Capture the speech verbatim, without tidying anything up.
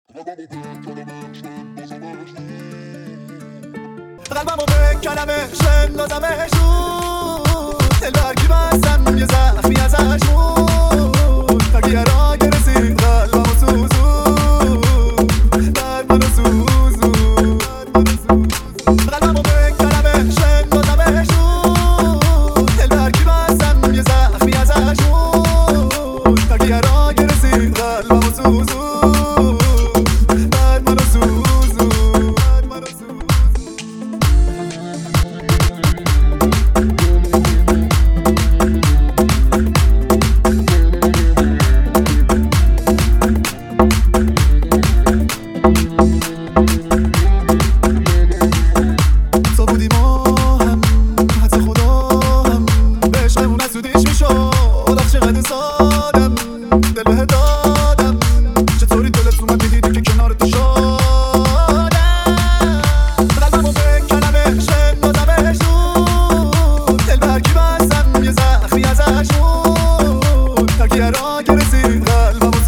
قلبمو به کلمش اندازمش بود، دل برگی بستم یه زخمی ازش بود، تا که یه را گرسید قلبمو سوزود، درد منو سوزود. قلبمو به کلمش اندازمش بود، دل برگی بستم یه زخمی ازش بود، تا که یه را گرسید قلبمو سوزود، درد منو سوزود. دل بهت دادم چطوری دلت اومد دیدی که کنار تو شدم. قلبمو به کلمش اندازمش بود، دل برگی بستم یه زخمی ازش بود، تا که یه را گرسید قلبمو